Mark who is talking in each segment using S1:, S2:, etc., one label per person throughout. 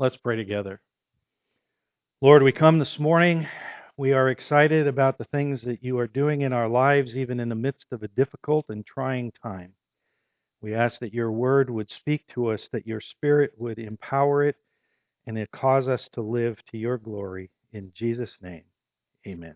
S1: Let's pray together. Lord, we come this morning. We are excited about the things that you are doing in our lives, even in the midst of a difficult and trying time. We ask that your word would speak to us, that your spirit would empower it, and it cause us to live to your glory. In Jesus' name, amen.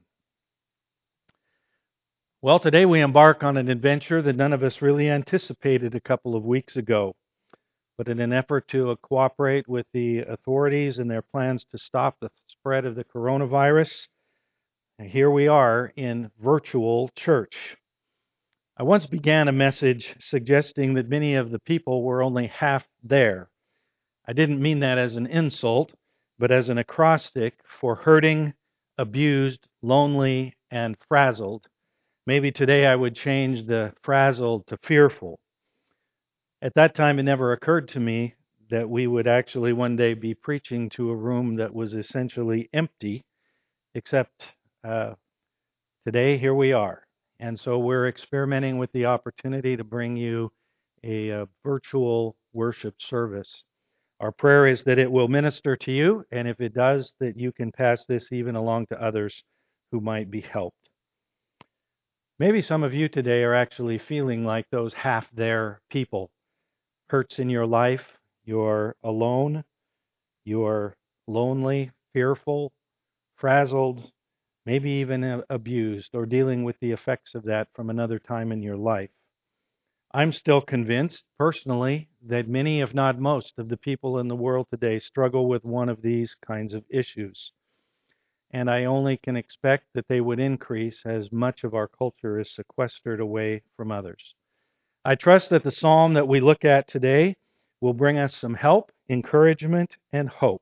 S1: Well, today we embark on an adventure that none of us really anticipated a couple of weeks ago. But in an effort to cooperate with the authorities in their plans to stop the spread of the coronavirus, here we are in virtual church. I once began a message suggesting that many of the people were only half there. I didn't mean that as an insult, but as an acrostic for hurting, abused, lonely, and frazzled. Maybe today I would change the frazzled to fearful. At that time, it never occurred to me that we would actually one day be preaching to a room that was essentially empty, except today, here we are. And so we're experimenting with the opportunity to bring you a virtual worship service. Our prayer is that it will minister to you, and if it does, that you can pass this even along to others who might be helped. Maybe some of you today are actually feeling like those half there people. Hurts in your life, you're alone, you're lonely, fearful, frazzled, maybe even abused, or dealing with the effects of that from another time in your life. I'm still convinced, personally, that many, if not most, of the people in the world today struggle with one of these kinds of issues. And I only can expect that they would increase as much of our culture is sequestered away from others. I trust that the psalm that we look at today will bring us some help, encouragement, and hope.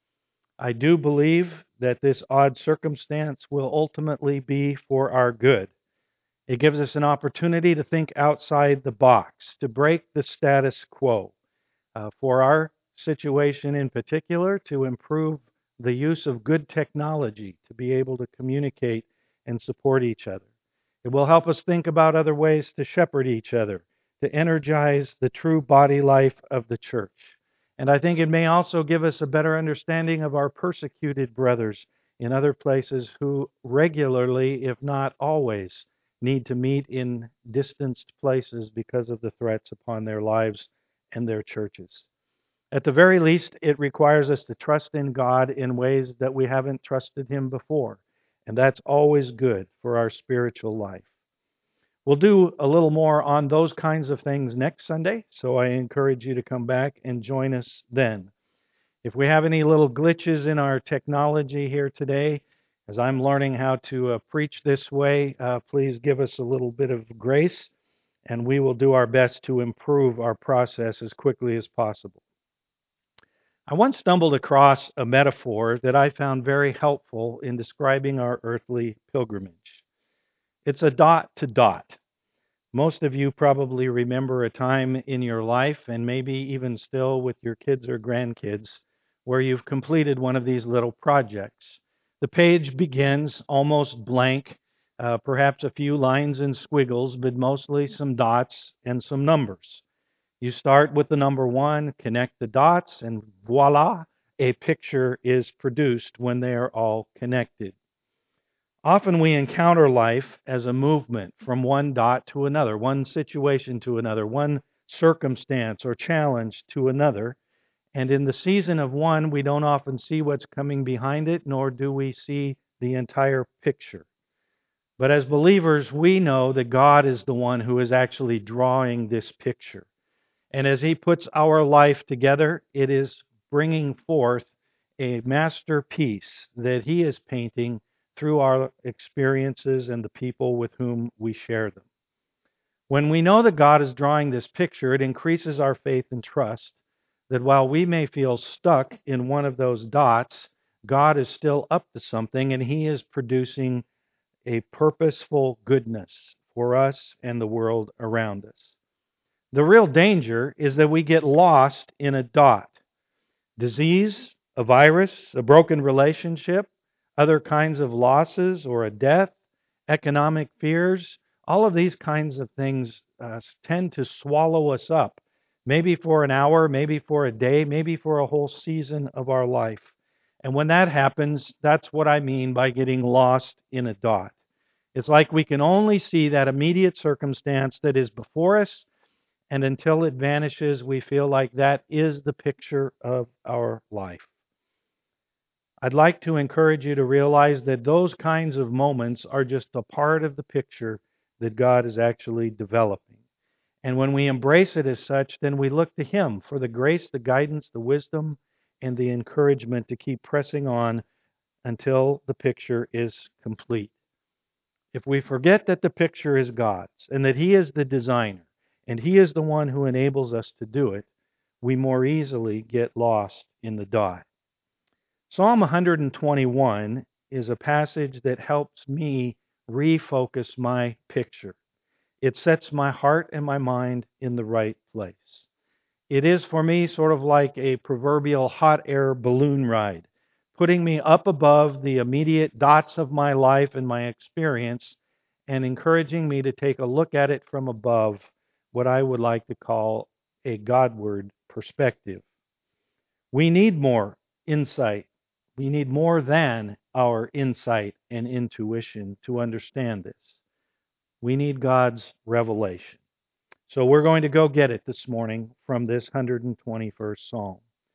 S1: I do believe that this odd circumstance will ultimately be for our good. It gives us an opportunity to think outside the box, to break the status quo. For our situation in particular, to improve the use of good technology to be able to communicate and support each other. It will help us think about other ways to shepherd each other, to energize the true body life of the church. And I think it may also give us a better understanding of our persecuted brothers in other places who regularly, if not always, need to meet in distanced places because of the threats upon their lives and their churches. At the very least, it requires us to trust in God in ways that we haven't trusted Him before. And that's always good for our spiritual life. We'll do a little more on those kinds of things next Sunday, so I encourage you to come back and join us then. If we have any little glitches in our technology here today, as I'm learning how to preach this way, please give us a little bit of grace, and we will do our best to improve our process as quickly as possible. I once stumbled across a metaphor that I found very helpful in describing our earthly pilgrimage. It's a dot to dot. Most of you probably remember a time in your life, and maybe even still with your kids or grandkids, where you've completed one of these little projects. The page begins almost blank, perhaps a few lines and squiggles, but mostly some dots and some numbers. You start with the number 1, connect the dots, and voila, a picture is produced when they are all connected. Often we encounter life as a movement from one dot to another, one situation to another, one circumstance or challenge to another. And in the season of one, we don't often see what's coming behind it, nor do we see the entire picture. But as believers, we know that God is the one who is actually drawing this picture. And as He puts our life together, it is bringing forth a masterpiece that He is painting through our experiences and the people with whom we share them. When we know that God is drawing this picture, it increases our faith and trust that while we may feel stuck in one of those dots, God is still up to something and He is producing a purposeful goodness for us and the world around us. The real danger is that we get lost in a dot. Disease, a virus, a broken relationship, other kinds of losses or a death, economic fears, all of these kinds of things tend to swallow us up, maybe for an hour, maybe for a day, maybe for a whole season of our life. And when that happens, that's what I mean by getting lost in a dot. It's like we can only see that immediate circumstance that is before us, and until it vanishes, we feel like that is the picture of our life. I'd like to encourage you to realize that those kinds of moments are just a part of the picture that God is actually developing. And when we embrace it as such, then we look to Him for the grace, the guidance, the wisdom, and the encouragement to keep pressing on until the picture is complete. If we forget that the picture is God's and that He is the designer and He is the one who enables us to do it, we more easily get lost in the dot. Psalm 121 is a passage that helps me refocus my picture. It sets my heart and my mind in the right place. It is for me sort of like a proverbial hot air balloon ride, putting me up above the immediate dots of my life and my experience and encouraging me to take a look at it from above, what I would like to call a Godward perspective. We need more insight. We need more than our insight and intuition to understand this. We need God's revelation. So we're going to go get it this morning from this 121st Psalm.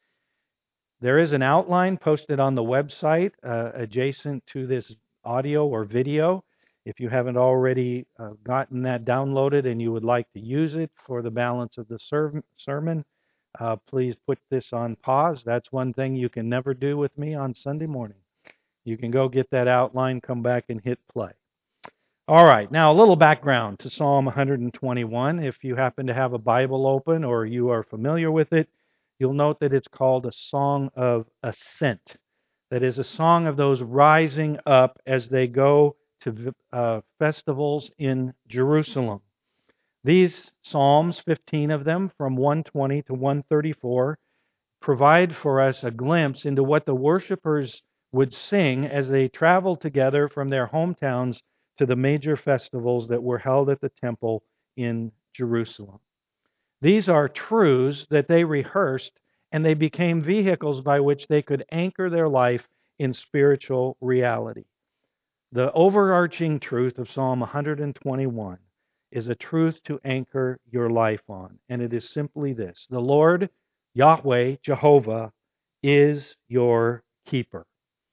S1: There is an outline posted on the website adjacent to this audio or video. If you haven't already gotten that downloaded and you would like to use it for the balance of the sermon, please put this on pause. That's one thing you can never do with me on Sunday morning. You can go get that outline, come back, and hit play. All right, now a little background to Psalm 121. If you happen to have a Bible open or you are familiar with it, you'll note that it's called a song of ascent. That is a song of those rising up as they go to festivals in Jerusalem. These Psalms, 15 of them, from 120 to 134, provide for us a glimpse into what the worshipers would sing as they traveled together from their hometowns to the major festivals that were held at the temple in Jerusalem. These are truths that they rehearsed, and they became vehicles by which they could anchor their life in spiritual reality. The overarching truth of Psalm 121 is a truth to anchor your life on, and it is simply this: the Lord, Yahweh, Jehovah, is your keeper.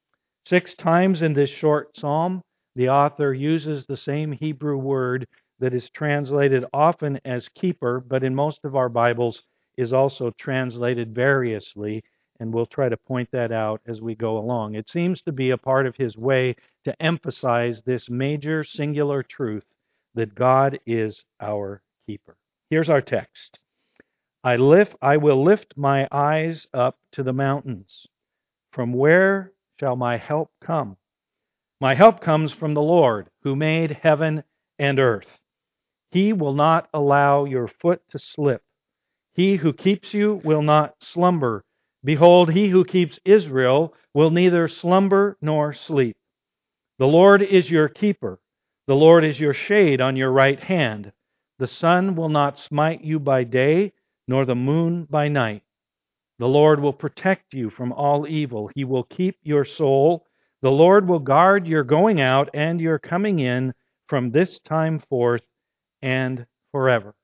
S1: 6 times in this short psalm, the author uses the same Hebrew word that is translated often as keeper, but in most of our Bibles is also translated variously, and we'll try to point that out as we go along. It seems to be a part of his way to emphasize this major singular truth that God is our keeper. Here's our text. I will lift my eyes up to the mountains. From where shall my help come? My help comes from the Lord, who made heaven and earth. He will not allow your foot to slip. He who keeps you will not slumber. Behold, he who keeps Israel will neither slumber nor sleep. The Lord is your keeper. The Lord is your shade on your right hand. The sun will not smite you by day, nor the moon by night. The Lord will protect you from all evil. He will keep your soul. The Lord will guard your going out and your coming in from this time forth and forever.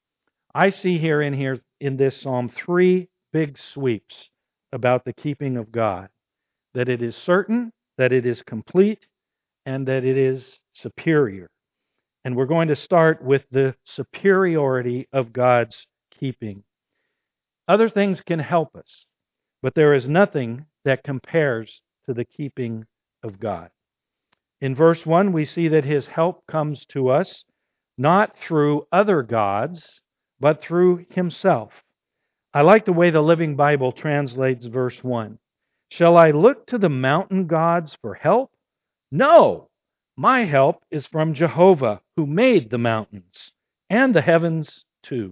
S1: I see here in this psalm 3 big sweeps about the keeping of God. That it is certain, that it is complete, and that it is superior. And we're going to start with the superiority of God's keeping. Other things can help us, but there is nothing that compares to the keeping of God. In verse 1, we see that His help comes to us not through other gods, but through Himself. I like the way the Living Bible translates verse 1. Shall I look to the mountain gods for help? No! My help is from Jehovah, who made the mountains and the heavens too.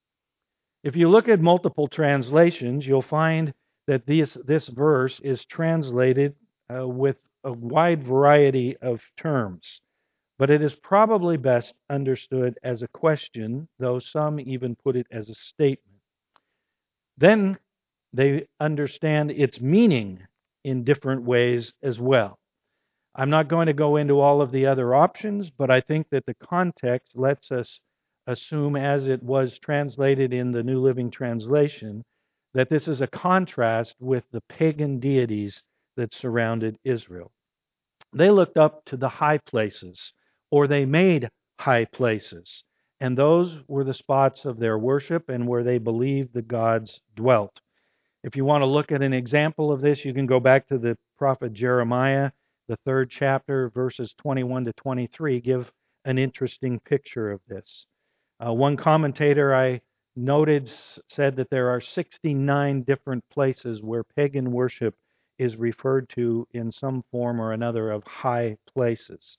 S1: If you look at multiple translations, you'll find that this verse is translated with a wide variety of terms. But it is probably best understood as a question, though some even put it as a statement. Then they understand its meaning in different ways as well. I'm not going to go into all of the other options, but I think that the context lets us assume, as it was translated in the New Living Translation, that this is a contrast with the pagan deities that surrounded Israel. They looked up to the high places, or they made high places, and those were the spots of their worship and where they believed the gods dwelt. If you want to look at an example of this, you can go back to the prophet Jeremiah, the 3rd chapter, verses 21 to 23, give an interesting picture of this. One commentator I noted said that there are 69 different places where pagan worship is referred to in some form or another of high places.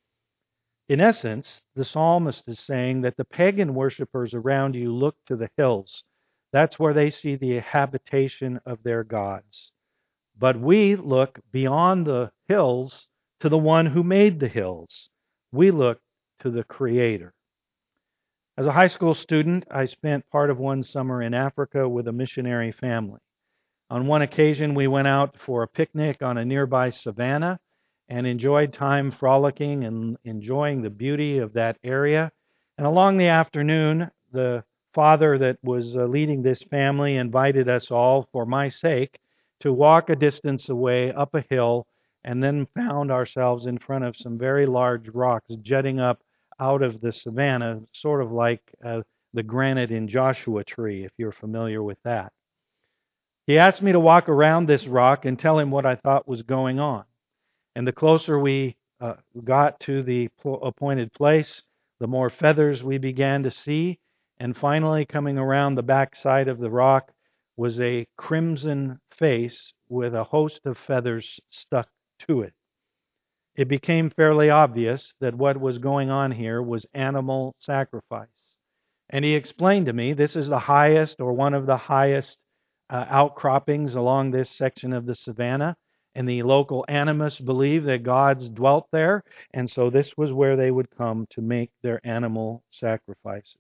S1: In essence, the psalmist is saying that the pagan worshippers around you look to the hills. That's where they see the habitation of their gods. But we look beyond the hills to the one who made the hills. We look to the Creator. As a high school student, I spent part of one summer in Africa with a missionary family. On one occasion, we went out for a picnic on a nearby savanna and enjoyed time frolicking and enjoying the beauty of that area. And along the afternoon, the father that was leading this family invited us all, for my sake, to walk a distance away up a hill, and then found ourselves in front of some very large rocks jutting up out of the savanna, sort of like the granite in Joshua Tree, if you're familiar with that. He asked me to walk around this rock and tell him what I thought was going on. And the closer we got to the appointed place, the more feathers we began to see. And finally, coming around the back side of the rock was a crimson face with a host of feathers stuck to it. It became fairly obvious that what was going on here was animal sacrifice. And he explained to me this is the highest or one of the highest outcroppings along this section of the savannah. And the local animists believed that gods dwelt there. And so this was where they would come to make their animal sacrifices.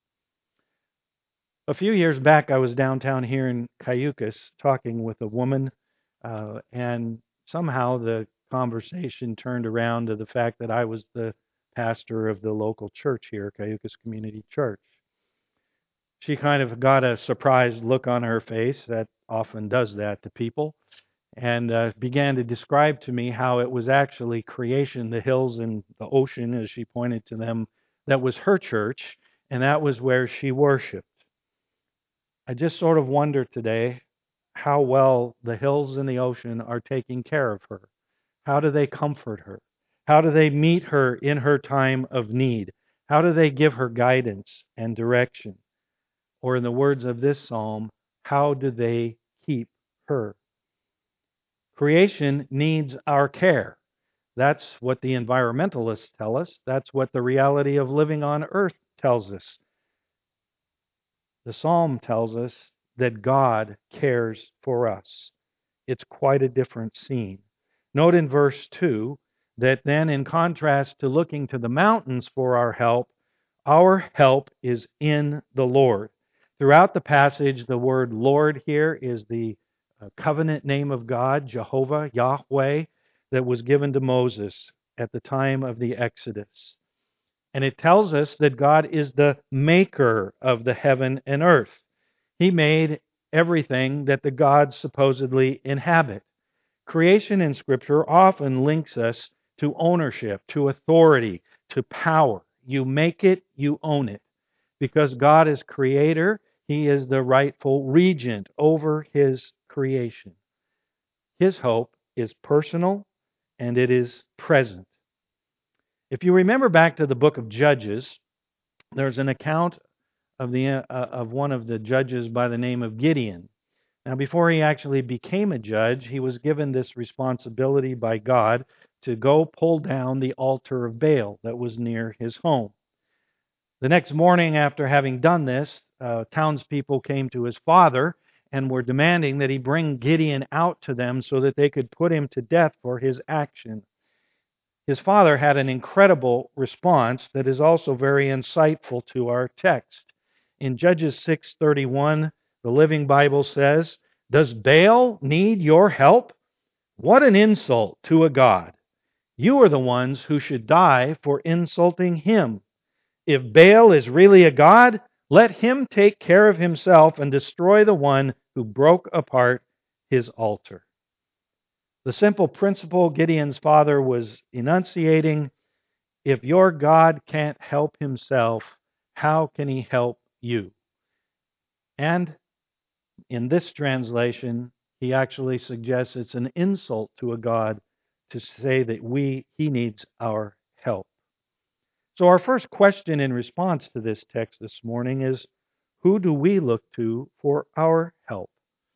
S1: A few years back, I was downtown here in Cayucas talking with a woman, and somehow the conversation turned around to the fact that I was the pastor of the local church here, Cayucas Community Church. She kind of got a surprised look on her face that often does that to people, and began to describe to me how it was actually creation, the hills and the ocean, as she pointed to them, that was her church, and that was where she worshiped. I just sort of wonder today how well the hills and the ocean are taking care of her. How do they comfort her? How do they meet her in her time of need? How do they give her guidance and direction? Or in the words of this psalm, how do they keep her? Creation needs our care. That's what the environmentalists tell us. That's what the reality of living on earth tells us. The psalm tells us that God cares for us. It's quite a different scene. Note in verse 2 that then, in contrast to looking to the mountains for our help is in the Lord. Throughout the passage, the word Lord here is the covenant name of God, Jehovah, Yahweh, that was given to Moses at the time of the Exodus. And it tells us that God is the maker of the heaven and earth. He made everything that the gods supposedly inhabit. Creation in Scripture often links us to ownership, to authority, to power. You make it, you own it. Because God is creator, He is the rightful regent over His creation. His hope is personal and it is present. If you remember back to the book of Judges, there's an account of one of the judges by the name of Gideon. Now, before he actually became a judge, he was given this responsibility by God to go pull down the altar of Baal that was near his home. The next morning, after having done this, townspeople came to his father and were demanding that he bring Gideon out to them so that they could put him to death for his action. His father had an incredible response that is also very insightful to our text. In Judges 6:31, The Living Bible says, "Does Baal need your help? What an insult to a god. You are the ones who should die for insulting him. If Baal is really a god, let him take care of himself and destroy the one who broke apart his altar." The simple principle Gideon's father was enunciating: if your God can't help himself, how can he help you? And in this translation, he actually suggests it's an insult to a God to say that he needs our help. So our first question in response to this text this morning is, who do we look to for our help?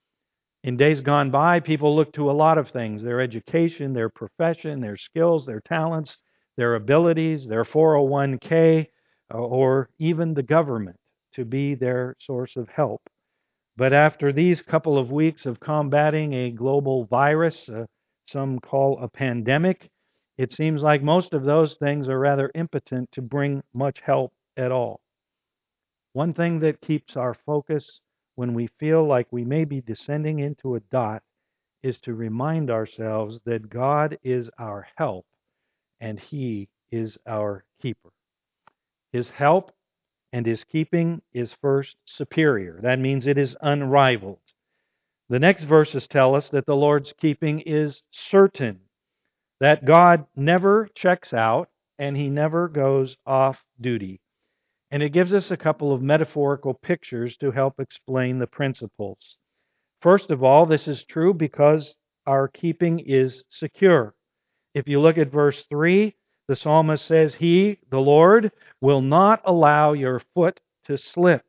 S1: In days gone by, people look to a lot of things: their education, their profession, their skills, their talents, their abilities, their 401k, or even the government to be their source of help. But after these couple of weeks of combating a global virus, some call a pandemic, it seems like most of those things are rather impotent to bring much help at all. One thing that keeps our focus when we feel like we may be descending into a dot is to remind ourselves that God is our help and He is our keeper. His help and His keeping is first superior. That means it is unrivaled. The next verses tell us that the Lord's keeping is certain, that God never checks out and He never goes off duty. And it gives us a couple of metaphorical pictures to help explain the principles. First of all, this is true because our keeping is secure. If you look at verse 3, the psalmist says, "He, the Lord, will not allow your foot to slip."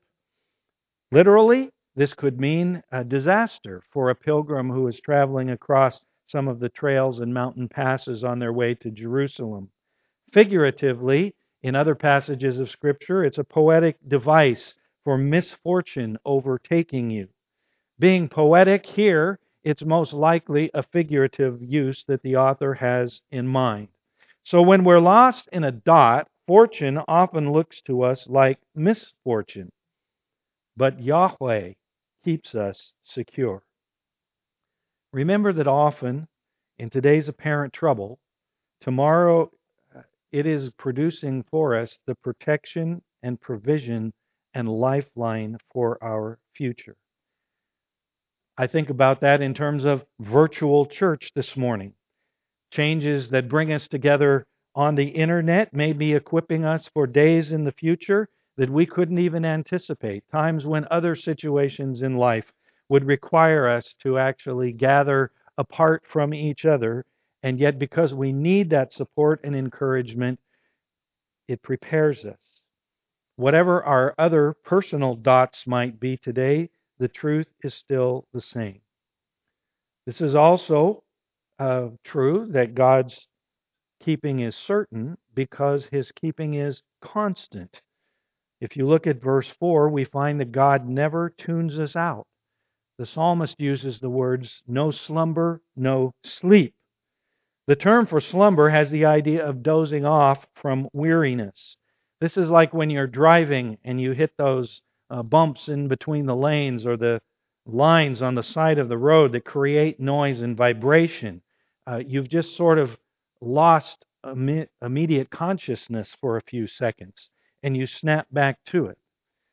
S1: Literally, this could mean a disaster for a pilgrim who is traveling across some of the trails and mountain passes on their way to Jerusalem. Figuratively, in other passages of Scripture, it's a poetic device for misfortune overtaking you. Being poetic here, it's most likely a figurative use that the author has in mind. So when we're lost in a dot, fortune often looks to us like misfortune. But Yahweh keeps us secure. Remember that often, in today's apparent trouble, tomorrow it is producing for us the protection and provision and lifeline for our future. I think about that in terms of virtual church this morning. Changes that bring us together on the internet may be equipping us for days in the future that we couldn't even anticipate, times when other situations in life would require us to actually gather apart from each other. And yet, because we need that support and encouragement, it prepares us. Whatever our other personal dots might be today, the truth is still the same. This is also true that God's keeping is certain because His keeping is constant. If you look at verse 4, we find that God never tunes us out. The psalmist uses the words, "no slumber, no sleep." The term for slumber has the idea of dozing off from weariness. This is like when you're driving and you hit those bumps in between the lanes or the lines on the side of the road that create noise and vibration. You've just sort of lost immediate consciousness for a few seconds, and you snap back to it.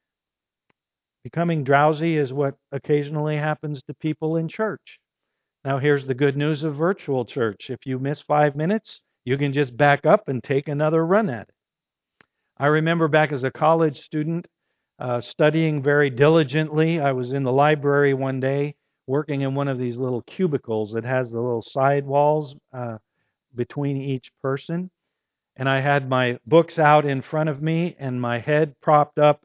S1: Becoming drowsy is what occasionally happens to people in church. Now, here's the good news of virtual church. If you miss 5 minutes, you can just back up and take another run at it. I remember back as a college student studying very diligently. I was in the library one day working in one of these little cubicles that has the little side walls between each person. And I had my books out in front of me and my head propped up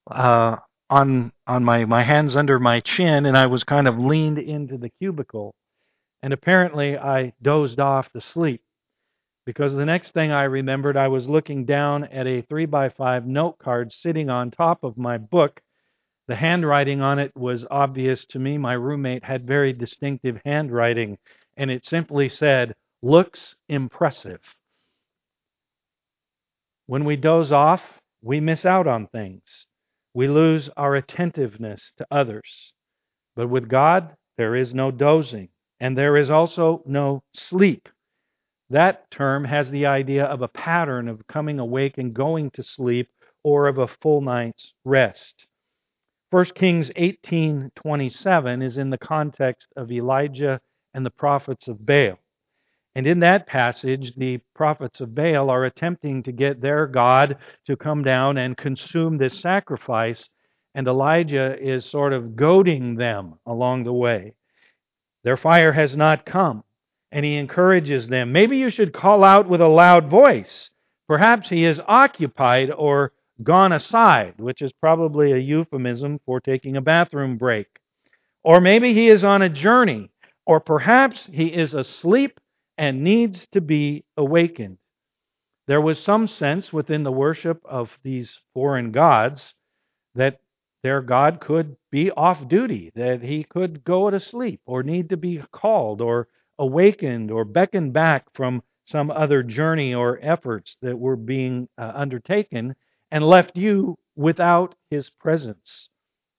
S1: on my hands under my chin, and I was kind of leaned into the cubicle. And apparently I dozed off to sleep, because the next thing I remembered, I was looking down at a 3x5 note card sitting on top of my book. The handwriting on it was obvious to me. My roommate had very distinctive handwriting, and it simply said, "Looks impressive." When we doze off, we miss out on things. We lose our attentiveness to others. But with God, there is no dozing, and there is also no sleep. That term has the idea of a pattern of coming awake and going to sleep, or of a full night's rest. 1 Kings 18:27 is in the context of Elijah and the prophets of Baal. And in that passage, the prophets of Baal are attempting to get their God to come down and consume this sacrifice, and Elijah is sort of goading them along the way. Their fire has not come, and he encourages them. Maybe you should call out with a loud voice. Perhaps he is occupied or gone aside, which is probably a euphemism for taking a bathroom break. Or maybe he is on a journey, or perhaps he is asleep and needs to be awakened. There was some sense within the worship of these foreign gods that their God could be off duty, that he could go to sleep or need to be called or awakened or beckoned back from some other journey or efforts that were being undertaken and left you without his presence.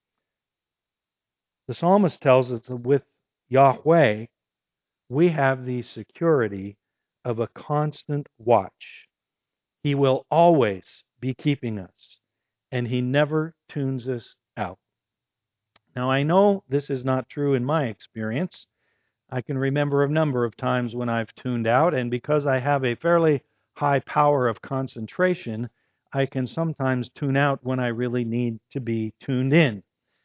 S1: The psalmist tells us that with Yahweh, we have the security of a constant watch. He will always be keeping us, and he never tunes us out. Now, I know this is not true in my experience. I can remember a number of times when I've tuned out, and because I have a fairly high power of concentration, I can sometimes tune out when I really need to be tuned in.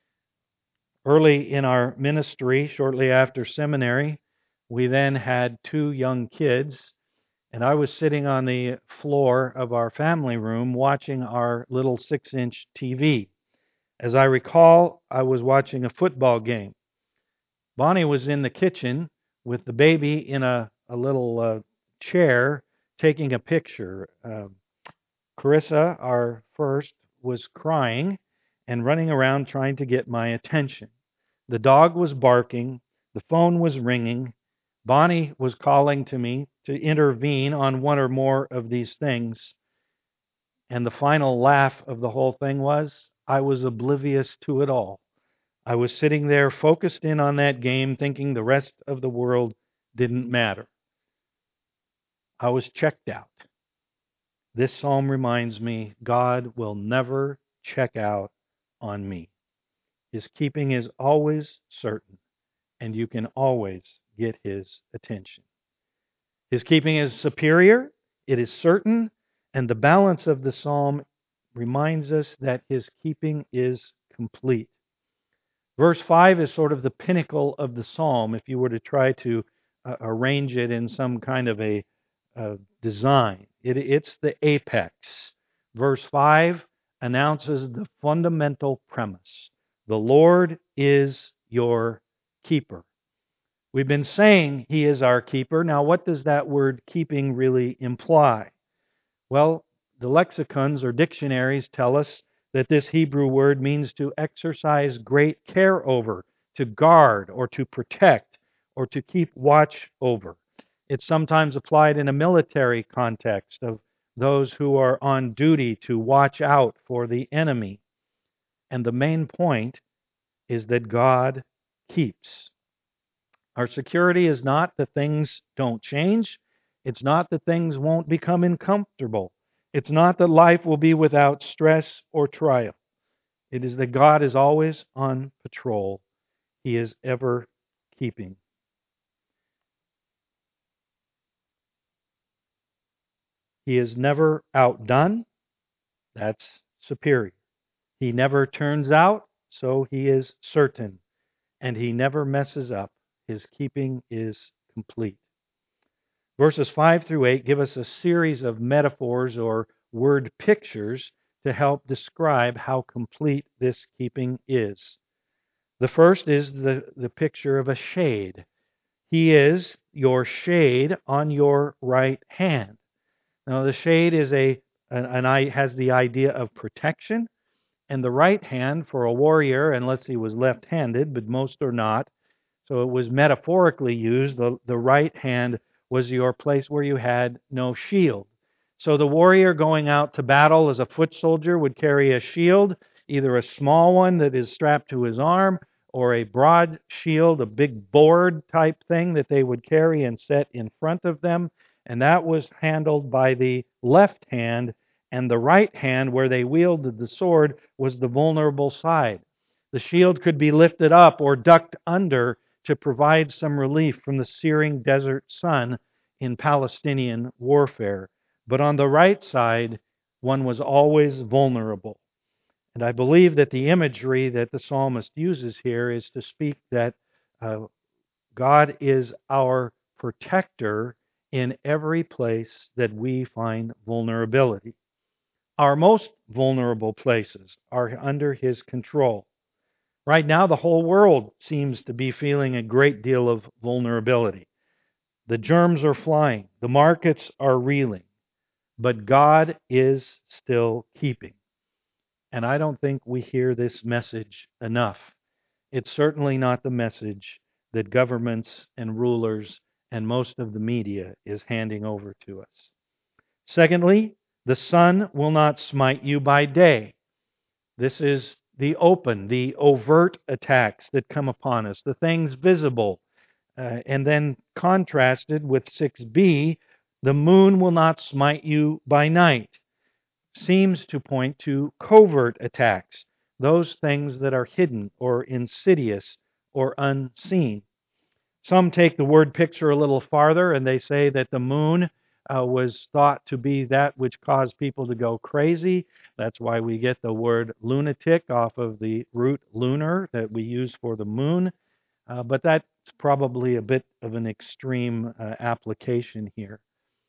S1: Early in our ministry, shortly after seminary, we then had two young kids, and I was sitting on the floor of our family room watching our little 6-inch TV. As I recall, I was watching a football game. Bonnie was in the kitchen with the baby in a little chair taking a picture. Carissa, our first, was crying and running around trying to get my attention. The dog was barking. The phone was ringing. Bonnie was calling to me to intervene on one or more of these things. And the final laugh of the whole thing was I was oblivious to it all. I was sitting there focused in on that game, thinking the rest of the world didn't matter. I was checked out. This psalm reminds me God will never check out on me. His keeping is always certain, and you can always get his attention. His keeping is superior, it is certain, and the balance of the psalm reminds us that his keeping is complete. Verse 5 is sort of the pinnacle of the psalm if you were to try to arrange it in some kind of a design. It's the apex. Verse 5 announces the fundamental premise. The Lord is your keeper. We've been saying he is our keeper. Now, what does that word keeping really imply? Well, the lexicons or dictionaries tell us that this Hebrew word means to exercise great care over, to guard, or to protect, or to keep watch over. It's sometimes applied in a military context of those who are on duty to watch out for the enemy. And the main point is that God keeps. Our security is not that things don't change. It's not that things won't become uncomfortable. It's not that life will be without stress or trial. It is that God is always on patrol. He is ever keeping. He is never outdone. That's superior. He never turns out, so he is certain. And he never messes up. His keeping is complete. Verses 5 through 8 give us a series of metaphors or word pictures to help describe how complete this keeping is. The first is the picture of a shade. He is your shade on your right hand. Now, the shade is has the idea of protection, and the right hand for a warrior, unless he was left-handed, but most are not, so it was metaphorically used. The right hand was your place where you had no shield. So the warrior going out to battle as a foot soldier would carry a shield, either a small one that is strapped to his arm or a broad shield, a big board type thing that they would carry and set in front of them. And that was handled by the left hand, and the right hand, where they wielded the sword, was the vulnerable side. The shield could be lifted up or ducked under to provide some relief from the searing desert sun in Palestinian warfare. But on the right side, one was always vulnerable. And I believe that the imagery that the psalmist uses here is to speak that God is our protector in every place that we find vulnerability. Our most vulnerable places are under His control. Right now, the whole world seems to be feeling a great deal of vulnerability. The germs are flying, the markets are reeling, but God is still keeping. And I don't think we hear this message enough. It's certainly not the message that governments and rulers and most of the media is handing over to us. Secondly, the sun will not smite you by day. This is the open, the overt attacks that come upon us, the things visible. And then contrasted with 6b, the moon will not smite you by night, seems to point to covert attacks, those things that are hidden or insidious or unseen. Some take the word picture a little farther and they say that the moon was thought to be that which caused people to go crazy. That's why we get the word lunatic off of the root lunar that we use for the moon. But that's probably a bit of an extreme application here.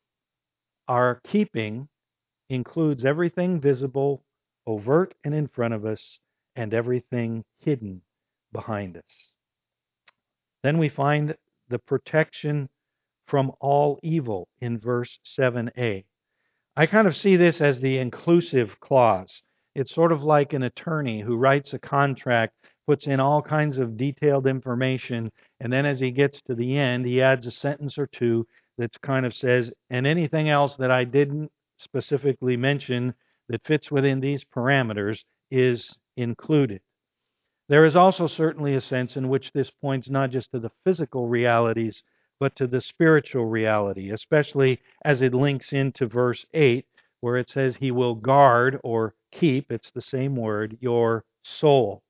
S1: Our keeping includes everything visible, overt, and in front of us, and everything hidden behind us. Then we find the protection from all evil in verse 7a. I kind of see this as the inclusive clause. It's sort of like an attorney who writes a contract, puts in all kinds of detailed information, and then as he gets to the end, he adds a sentence or two that kind of says, and anything else that I didn't specifically mention that fits within these parameters is included. There is also certainly a sense in which this points not just to the physical realities, but to the spiritual reality, especially as it links into verse 8, where it says, He will guard or keep, it's the same word, your soul.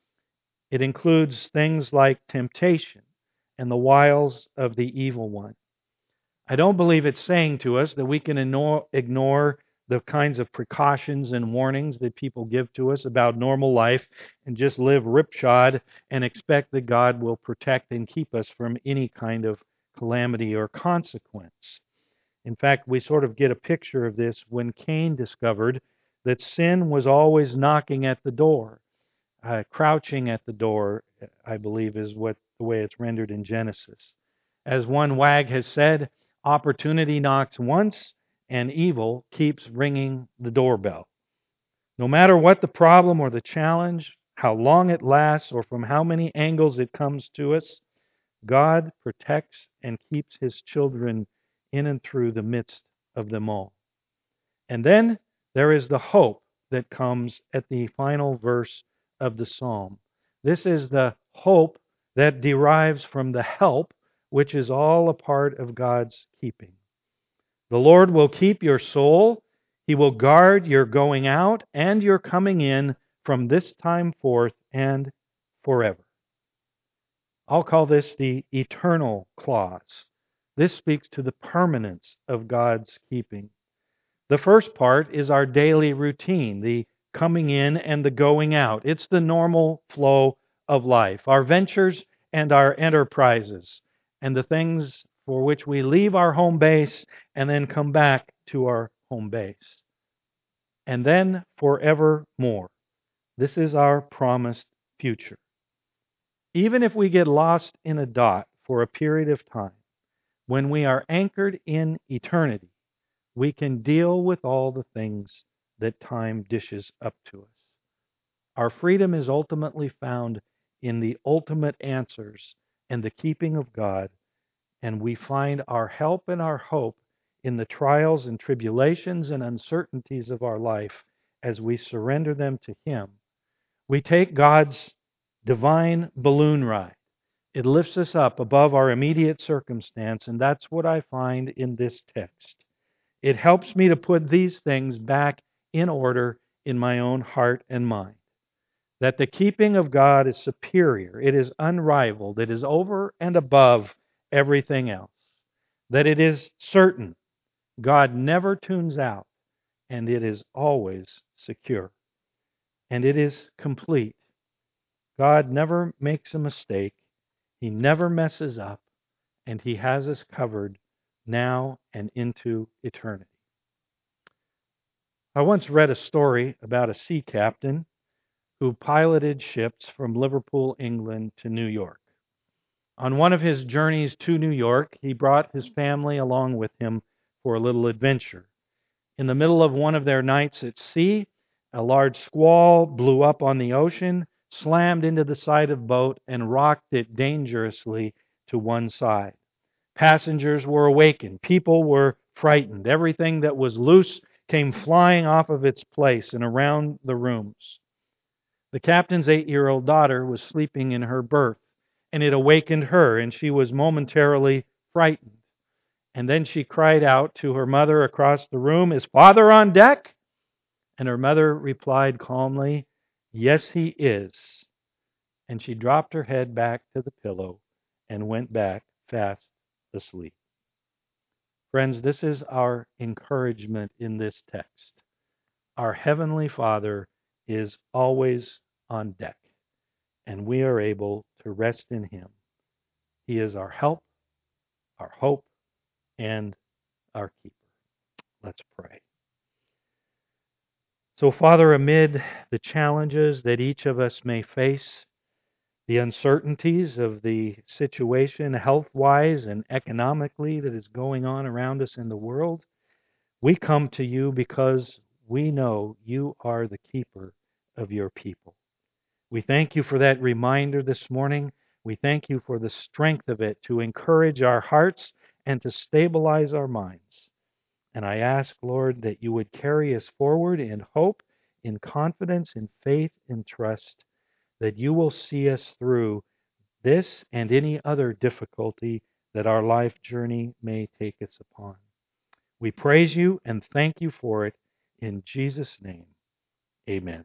S1: It includes things like temptation and the wiles of the evil one. I don't believe it's saying to us that we can ignore the kinds of precautions and warnings that people give to us about normal life and just live ripshod and expect that God will protect and keep us from any kind of calamity or consequence. In fact, we sort of get a picture of this when Cain discovered that sin was always knocking at the door, crouching at the door, I believe is the way it's rendered in Genesis. As one wag has said, opportunity knocks once, and evil keeps ringing the doorbell. No matter what the problem or the challenge, how long it lasts, or from how many angles it comes to us, God protects and keeps His children in and through the midst of them all. And then there is the hope that comes at the final verse of the psalm. This is the hope that derives from the help, which is all a part of God's keeping. The Lord will keep your soul. He will guard your going out and your coming in from this time forth and forever. I'll call this the eternal clause. This speaks to the permanence of God's keeping. The first part is our daily routine, the coming in and the going out. It's the normal flow of life, our ventures and our enterprises, and the things for which we leave our home base and then come back to our home base. And then forevermore. This is our promised future. Even if we get lost in a dot for a period of time, when we are anchored in eternity, we can deal with all the things that time dishes up to us. Our freedom is ultimately found in the ultimate answers and the keeping of God, and we find our help and our hope in the trials and tribulations and uncertainties of our life as we surrender them to Him We take God's divine balloon ride. It lifts us up above our immediate circumstance, and that's what I find in this text. It helps me to put these things back in order in my own heart and mind. That the keeping of God is superior, it is unrivaled, it is over and above everything else. That it is certain, God never tunes out, and it is always secure. And it is complete. God never makes a mistake, He never messes up, and He has us covered now and into eternity. I once read a story about a sea captain who piloted ships from Liverpool, England to New York. On one of his journeys to New York, he brought his family along with him for a little adventure. In the middle of one of their nights at sea, a large squall blew up on the ocean, slammed into the side of the boat, and rocked it dangerously to one side. Passengers were awakened. People were frightened. Everything that was loose came flying off of its place and around the rooms. The captain's 8-year-old daughter was sleeping in her berth, and it awakened her, and she was momentarily frightened. And then she cried out to her mother across the room, "Is Father on deck?" And her mother replied calmly, "Yes, he is." And she dropped her head back to the pillow and went back fast asleep. Friends, this is our encouragement in this text. Our Heavenly Father is always on deck, and we are able to rest in Him. He is our help, our hope, and our keeper. Let's pray. So, Father, amid the challenges that each of us may face, the uncertainties of the situation health-wise and economically that is going on around us in the world, we come to you because we know you are the keeper of your people. We thank you for that reminder this morning. We thank you for the strength of it to encourage our hearts and to stabilize our minds. And I ask, Lord, that you would carry us forward in hope, in confidence, in faith, in trust, that you will see us through this and any other difficulty that our life journey may take us upon. We praise you and thank you for it in Jesus' name. Amen.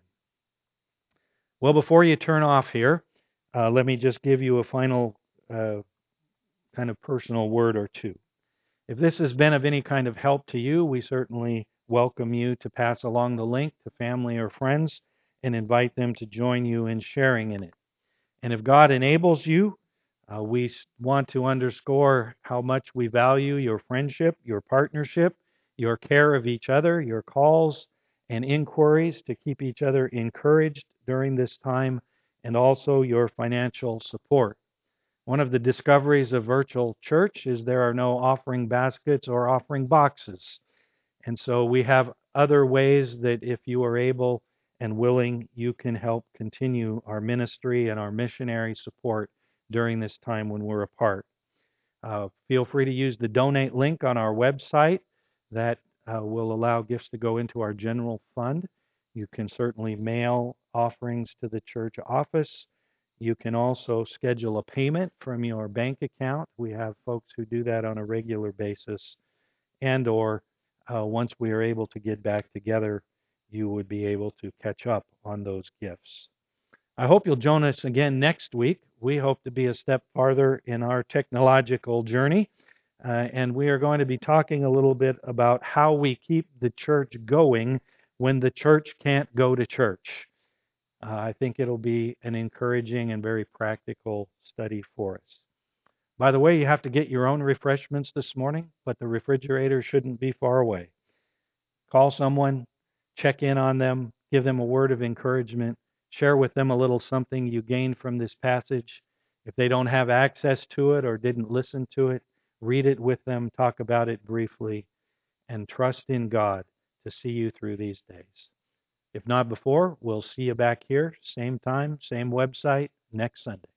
S1: Well, before you turn off here, let me just give you a final kind of personal word or two. If this has been of any kind of help to you, we certainly welcome you to pass along the link to family or friends and invite them to join you in sharing in it. And if God enables you, we want to underscore how much we value your friendship, your partnership, your care of each other, your calls and inquiries to keep each other encouraged during this time, and also your financial support. One of the discoveries of virtual church is there are no offering baskets or offering boxes. And so we have other ways that if you are able and willing, you can help continue our ministry and our missionary support during this time when we're apart. Feel free to use the donate link on our website. That will allow gifts to go into our general fund. You can certainly mail offerings to the church office. You can also schedule a payment from your bank account. We have folks who do that on a regular basis. And or once we are able to get back together, you would be able to catch up on those gifts. I hope you'll join us again next week. We hope to be a step farther in our technological journey. And we are going to be talking a little bit about how we keep the church going when the church can't go to church. I think it'll be an encouraging and very practical study for us. By the way, you have to get your own refreshments this morning, but the refrigerator shouldn't be far away. Call someone, check in on them, give them a word of encouragement, share with them a little something you gained from this passage. If they don't have access to it or didn't listen to it, read it with them, talk about it briefly, and trust in God to see you through these days. If not before, we'll see you back here, same time, same website, next Sunday.